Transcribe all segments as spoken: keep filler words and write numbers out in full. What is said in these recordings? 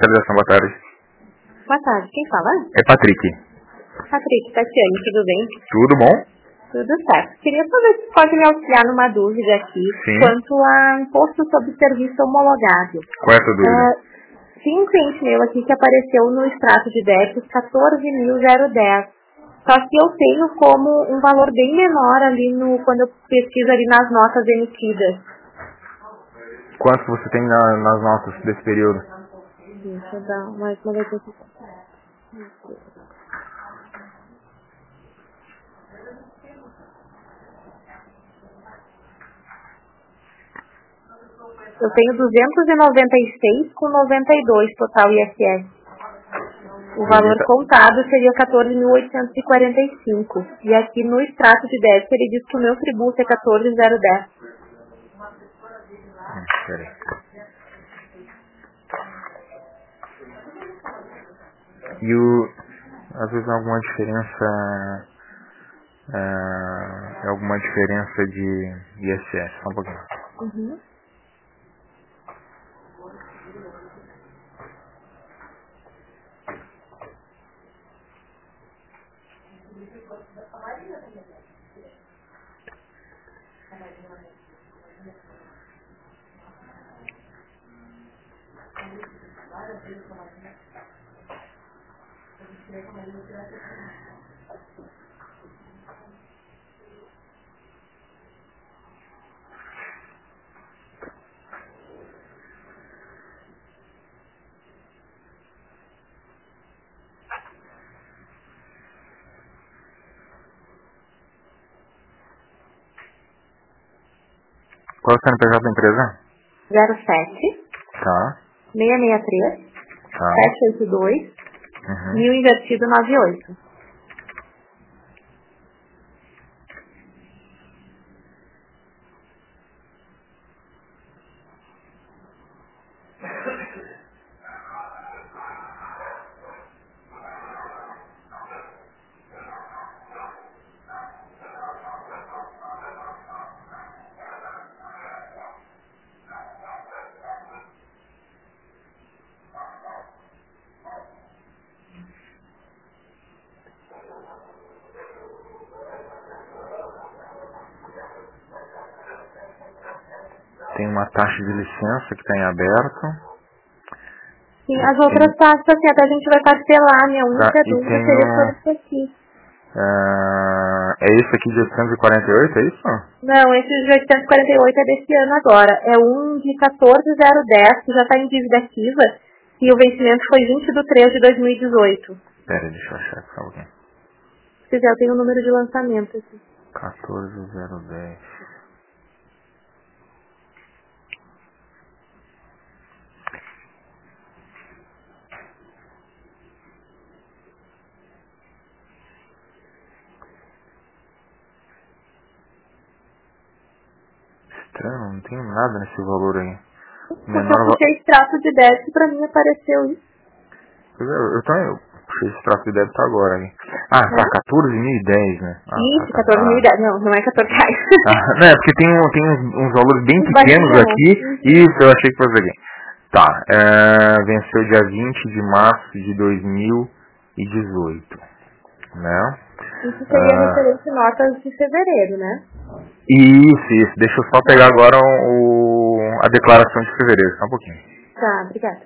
Fiscalização, boa tarde. Boa tarde, quem fala? É Patrick. Patrick, Tatiane, tudo bem? Tudo bom? Tudo certo. Queria saber se pode me auxiliar numa dúvida aqui. Sim. Quanto a imposto sobre serviço homologado. Qual é a sua dúvida? Uh, tem um cliente meu aqui que apareceu no extrato de débitos quatorze mil dez. Só que eu tenho como um valor bem menor ali no, quando eu pesquiso ali nas notas emitidas. Quanto você tem na, nas notas desse período? Deixa eu dar mais uma vez aqui. Eu tenho duzentos e noventa e seis com noventa e dois total I S S. O valor contado seria quatorze mil oitocentos e quarenta e cinco. E aqui no extrato de débito ele diz que o meu tributo é quatorze mil dez. Hum, peraí. E o... Às vezes há alguma diferença... Uh, alguma diferença de I S S. Só um pouquinho. Uhum. Qual é o C N P J da empresa? zero sete Tá. seis seis três Tá. sete oito dois Uhum. mil invertido noventa e oito. Tem uma taxa de licença que está em aberto. Sim, as outras taxas, assim, até a gente vai parcelar. Minha única Tá, e dúvida tem seria um... sobre isso aqui. Uh, é esse aqui de oitocentos e quarenta e oito, é isso? Não, esse de oitocentos e quarenta e oito é desse ano agora. É um de quatorze mil dez, que já está em dívida ativa, e o vencimento foi vinte de três de dois mil e dezoito. Pera aí, deixa eu achar aqui alguém. Se quiser, eu tenho o número de lançamento aqui. quatorze mil dez. Estranho, não tenho nada nesse valor aí. Porque Menor eu va... puxei extrato de débito e pra mim apareceu isso. Eu, eu, tô, eu puxei esse traço de débito agora aí. Ah, tá, quatorze mil e dez, né? Ah, Isso, tá, tá. quatorze mil e dez. Ah. Não, não é quatorze reais. Ah, não, é porque tem, um, tem uns, uns valores bem Uns pequenos baixinhos. aqui. Uhum. Isso, eu achei que fosse aqui. Tá, é, venceu dia vinte de março de dois mil e dezoito, né? Isso seria Ah, referente a notas de fevereiro, né? isso, isso. Deixa eu só pegar agora o, a declaração de fevereiro, só um pouquinho. Tá, obrigada.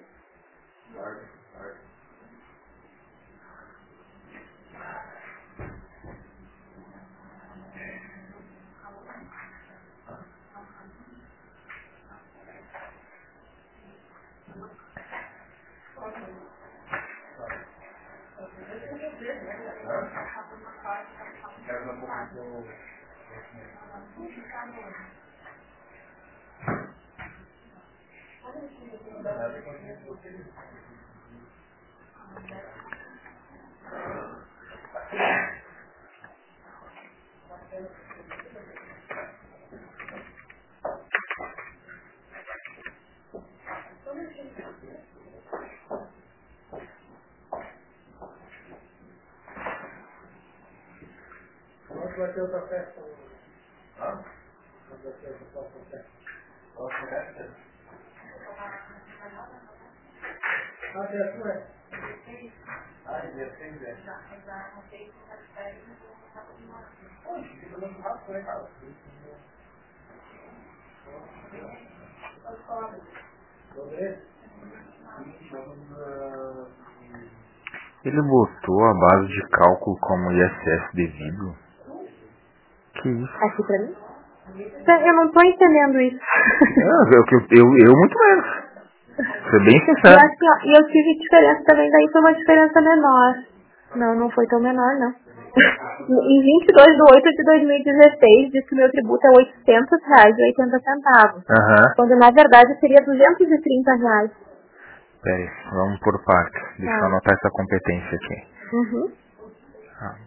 Ele botou a base de cálculo como I S S devido? Que isso? Aqui pra mim? Eu não tô entendendo isso. Não, eu, eu, eu, eu muito menos. Ser bem E sincero. assim, ó, e eu tive diferença também, daí foi uma diferença menor. Não, não foi tão menor, não. Em vinte e dois de oito de dois mil e dezesseis, diz que o meu tributo é oitocentos reais e oitenta centavos. Aham. Quando na verdade seria duzentos e trinta reais. Pera aí, vamos por partes. Deixa eu Ah. anotar essa competência aqui. Uhum. Ah.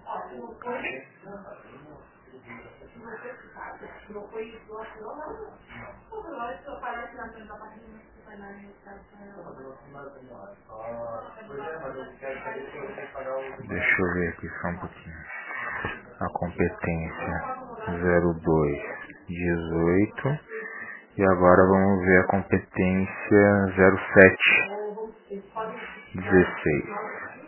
Deixa eu ver aqui só um pouquinho. A competência zero dois dezoito. E agora vamos ver a competência zero sete dezesseis.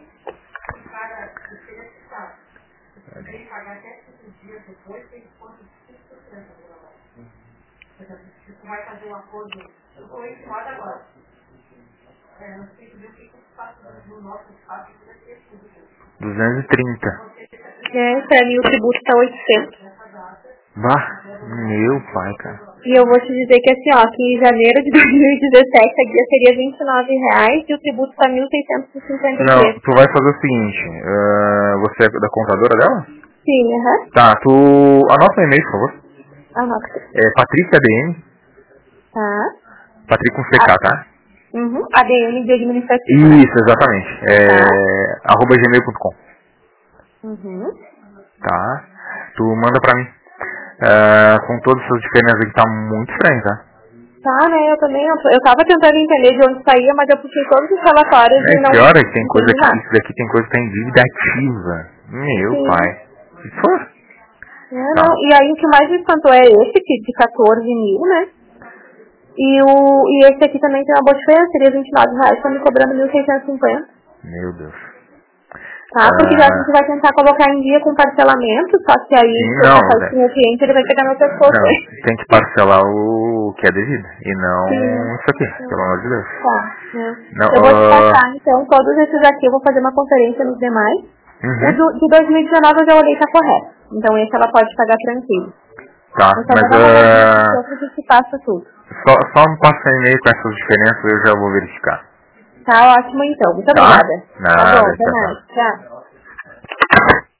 duzentos e trinta. É, pra mim o tributo tá oitocentos. Bah, meu pai, cara. E eu vou te dizer que assim, ó, que em janeiro de dois mil e dezessete a guia seria vinte e nove reais e o tributo tá mil seiscentos e cinquenta e três. Não, tu vai fazer o seguinte, uh, você é da contadora dela? Sim, aham. Uhum. Tá, tu anota o e-mail, por favor. Anota. É Patrícia A D M. Tá. Patrícia com C K, tá? Uhum. A D M de administrativo. Isso, exatamente. É, Tá. arroba gmail ponto com. Uhum. Tá? Tu manda pra mim. Uh, com todas essas diferenças aqui, tá muito estranho, tá? Tá, né, eu também, eu, eu tava tentando entender de onde saía, mas eu puxei todos os relatórios É e não... pior é que tem coisa entendi que, nada. isso daqui tem coisa que tá em dívida ativa. Meu Sim. pai. Se for. É, Tá. não, e aí o que mais me espantou é esse que de quatorze mil, né? E, o, e esse aqui também tem uma boa diferença, seria vinte e nove reais, tá me cobrando mil seiscentos e cinquenta. Meu Deus. Tá, porque já a Ah, gente vai tentar colocar em dia com parcelamento, só que aí sim, se eu não, passar né? isso pro meu cliente, ele vai pegar meu pescoço. Não, tem que parcelar o que é devido. E não Sim. isso aqui, pelo amor de Deus. Tá, né? Não, Eu vou te uh, passar, então, todos esses aqui, eu vou fazer uma conferência nos demais. uhum. O do, de dois mil e dezenove eu já olhei, tá correto. Então esse ela pode pagar tranquilo. Tá, Eu só mas vou dar uma olhadinha uh, aqui, outro que te passa tudo. só, só me passa um e-mail com essas diferenças, eu já vou verificar. Tá ótimo então, muito Tá? obrigada. Nada, Tá bom, tchau, até tchau. mais. Tchau.